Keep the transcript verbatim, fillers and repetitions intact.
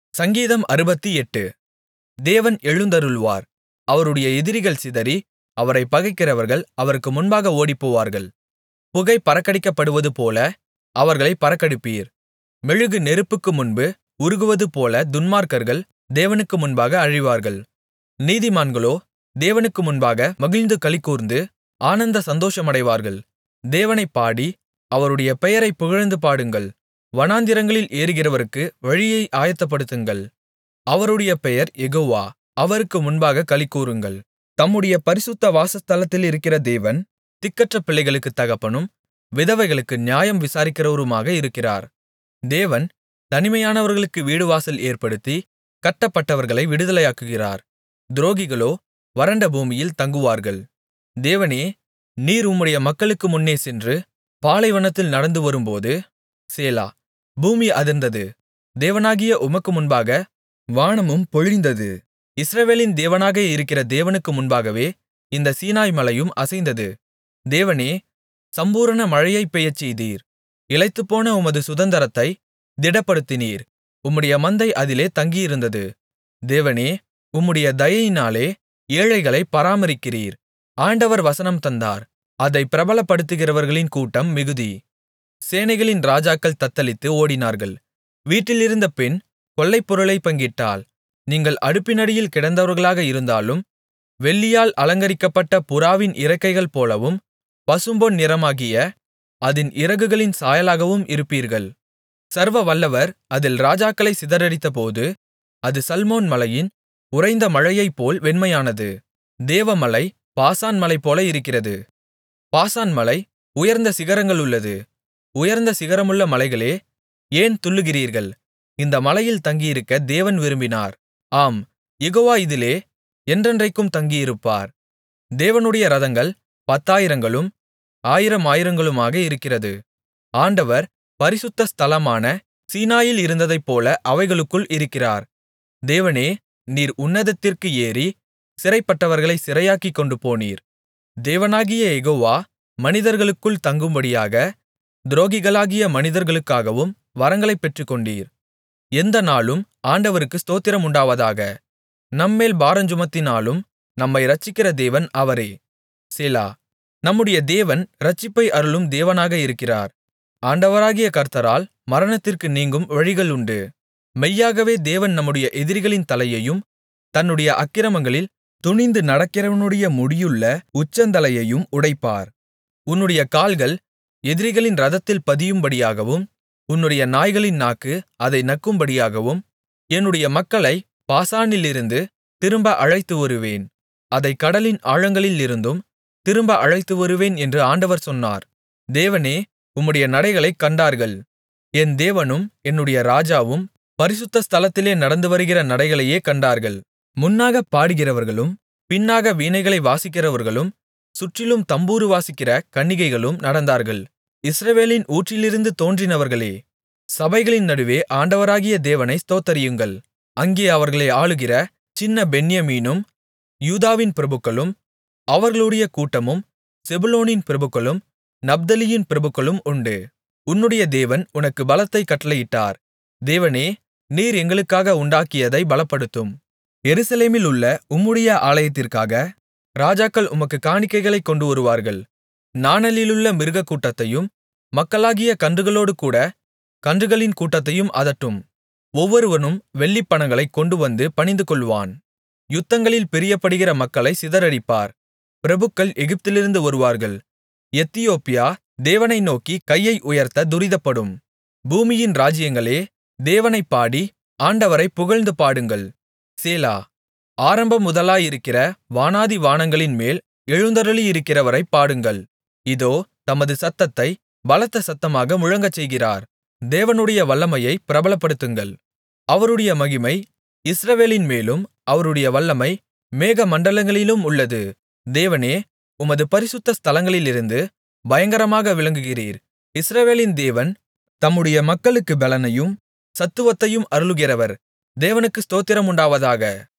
சங்கீதம் அறுபத்தெட்டு. தேவன் எழுந்தருளுவார். அவருடைய எதிரிகள் சிதறி, அவரைப் பகைக்கிறவர்கள் அவருக்கு முன்பாக ஓடிப்போவார்கள். புகை பறக்கடிக்கப்படுவதுபோல அவர்களைப் பறக்கடிப்பீர். மெழுகு நெருப்புக்கு முன்பு உருகுவதுபோல துன்மார்க்கர்கள் தேவனுக்கு முன்பாக அழிவார்கள். நீதிமான்களோ தேவனுக்கு முன்பாக மகிழ்ந்து களிகூர்ந்து ஆனந்த சந்தோஷமடைவார்கள். தேவனைப் பாடி, அவருடைய பெயரைப் புகழ்ந்து பாடுங்கள். வனாந்திரங்களில் ஏறுகிறவருக்கு வழியை ஆயத்தப்படுத்துங்கள். அவருடைய பெயர் யெகோவா, அவருக்கு முன்பாக களிகூருங்கள். தம்முடைய பரிசுத்த வாசஸ்தலத்திலிருக்கிற தேவன் திக்கற்ற பிள்ளைகளுக்குத் தகப்பனும், விதவைகளுக்கு நியாயம் விசாரிக்கிறவருமாக இருக்கிறார். தேவன் தனிமையானவர்களுக்கு வீடுவாசல் ஏற்படுத்தி, கட்டப்பட்டவர்களை விடுதலையாக்குகிறார். துரோகிகளோ வறண்ட பூமியில் தங்குவார்கள். தேவனே, நீர் உம்முடைய மக்களுக்கு முன்னே சென்று பாலைவனத்தில் நடந்து வரும்போது, சேலா. பூமி அதிர்ந்தது. தேவனாகிய உமக்கு முன்பாக வானமும் பொழிந்தது. இஸ்ரவேலின் தேவனாக இருக்கிற தேவனுக்கு முன்பாகவே இந்த சீனாய் மலையும் அசைந்தது. தேவனே, சம்பூரண மழையைப் பெய்யச்செய்தீர். இளைத்துப்போன உமது சுதந்தரத்தை திடப்படுத்தினீர். உம்முடைய மந்தை அதிலே தங்கியிருந்தது. தேவனே, உம்முடைய தயையினாலே ஏழைகளைப் பராமரிக்கிறீர். ஆண்டவர் வசனம் தந்தார், அதைப் பிரபலப்படுத்துகிறவர்களின் கூட்டம் மிகுதி. சேனைகளின் ராஜாக்கள் தத்தளித்து ஓடினார்கள். வீட்டிலிருந்த பெண் கொள்ளைப்பொருளைப் பங்கிட்டாள். நீங்கள் அடுப்பினடியில் கிடந்தவர்களாக இருந்தாலும், வெள்ளியால் அலங்கரிக்கப்பட்ட புறாவின் இறக்கைகள் போலவும், பசும்பொன் நிறமாகிய அதின் இறகுகளின் சாயலாகவும் இருப்பீர்கள். சர்வ வல்லவர் அதில் ராஜாக்களை சிதறடித்தபோது, அது சல்மோன் மலையின் உறைந்த மழையைப்போல் வெண்மையானது. தேவமலை பாசான் மலைபோல இருக்கிறது. பாசான் மலை உயர்ந்த சிகரங்களுள்ளது. உயர்ந்த சிகரமுள்ள மலைகளே, ஏன் துள்ளுகிறீர்கள்? இந்த மலையில் தங்கியிருக்க தேவன் விரும்பினார். ஆம், யெகோவா இதிலே என்றென்றைக்கும் தங்கியிருப்பார். தேவனுடைய இரதங்கள் பத்தாயிரங்களும் ஆயிரம் ஆயிரங்களுமாக இருக்கிறது. ஆண்டவர் பரிசுத்த ஸ்தலமான சீனாயில் இருந்ததைப்போல அவைகளுக்குள் இருக்கிறார். தேவனே, நீர் உன்னதத்திற்கு ஏறி சிறைப்பட்டவர்களைச் சிறையாக்கிக் கொண்டுபோனீர். தேவனாகிய யெகோவா மனிதர்களுக்குள் தங்கும்படியாக துரோகிகளாகிய மனிதர்களுக்காகவும் வரங்களைப் பெற்றுக்கொண்டீர். எந்த நாளும் ஆண்டவருக்கு ஸ்தோத்திரம் உண்டாவதாக. நம்மேல் பாரஞ்சுமத்தினாலும் நம்மை இரட்சிக்கிற தேவன் அவரே. சேலா. நம்முடைய தேவன் இரட்சிப்பை அருளும் தேவனாக இருக்கிறார். ஆண்டவராகிய கர்த்தரால் மரணத்திற்கு நீங்கும் வழிகள் உண்டு. மெய்யாகவே தேவன் நம்முடைய எதிரிகளின் தலையையும், தன்னுடைய அக்கிரமங்களில் துணிந்து நடக்கிறவனுடைய முடியுள்ள உச்சந்தலையையும் உடைப்பார். உன்னுடைய கால்கள் எதிரிகளின் இரதத்தில் பதியும்படியாகவும், உன்னுடைய நாய்களின் நாக்கு அதை நக்கும்படியாகவும், என்னுடைய மக்களை பாசானிலிருந்து திரும்ப அழைத்து வருவேன். அதைக் கடலின் ஆழங்களிலிருந்தும் திரும்ப அழைத்து வருவேன் என்று ஆண்டவர் சொன்னார். தேவனே, உம்முடைய நடைகளைக் கண்டார்கள். என் தேவனும் என்னுடைய ராஜாவும் பரிசுத்த ஸ்தலத்திலே நடந்து வருகிற நடைகளையே கண்டார்கள். முன்னாகப் பாடுகிறவர்களும் பின்னாக வீணைகளை வாசிக்கிறவர்களும் சுற்றிலும் தம்புரு வாசிக்கிற கன்னிகைகளும் நடந்தார்கள். இஸ்ரவேலின் ஊற்றிலிருந்து தோன்றினவர்களே, சபைகளின் நடுவே ஆண்டவராகிய தேவனை ஸ்தோத்தரியுங்கள். அங்கே அவர்களை ஆளுகிற சின்ன பென்யமீனும் யூதாவின் பிரபுக்களும் அவர்களுடைய கூட்டமும், செபுலோனின் பிரபுக்களும் நப்தலியின் பிரபுக்களும் உண்டு. உன்னுடைய தேவன் உனக்கு பலத்தைக் கட்டளையிட்டார். தேவனே, நீர் எங்களுக்காக உண்டாக்கியதை பலப்படுத்தும். எருசலேமிலுள்ள உம்முடைய ஆலயத்திற்காக ராஜாக்கள் உமக்குக் காணிக்கைகளைக் கொண்டு வருவார்கள். நாணலிலுள்ள மிருகக்கூட்டத்தையும் மக்களாகிய கன்றுகளோடுகூட கன்றுகளின் கூட்டத்தையும் அதட்டும். ஒவ்வொருவனும் வெள்ளிப்பணங்களைக் கொண்டுவந்து பணிந்துகொள்வான். யுத்தங்களில் பிரியப்படுகிற மக்களை சிதறடிப்பார். பிரபுக்கள் எகிப்திலிருந்து வருவார்கள். எத்தியோப்பியா தேவனை நோக்கி கையை உயர்த்த துரிதப்படும். பூமியின் ராஜ்யங்களே, தேவனைப் பாடி ஆண்டவரைப் புகழ்ந்து பாடுங்கள். சேலா. ஆரம்பம் முதலாயிருக்கிற வானாதி வானங்களின்மேல் எழுந்தருளியிருக்கிறவரைப் பாடுங்கள். இதோ, தமது சத்தத்தை பலத்த சத்தமாக முழங்கச்செய்கிறார். தேவனுடைய வல்லமையைப் பிரபலப்படுத்துங்கள். அவருடைய மகிமை இஸ்ரவேலின் மேலும், அவருடைய வல்லமை மேகமண்டலங்களிலும் உள்ளது. தேவனே, உமது பரிசுத்த ஸ்தலங்களிலிருந்து பயங்கரமாக விளங்குகிறீர். இஸ்ரவேலின் தேவன் தம்முடைய மக்களுக்கு பெலனையும் சத்துவத்தையும் அருளுகிறவர். தேவனுக்கு ஸ்தோத்திரம் உண்டாவதாக.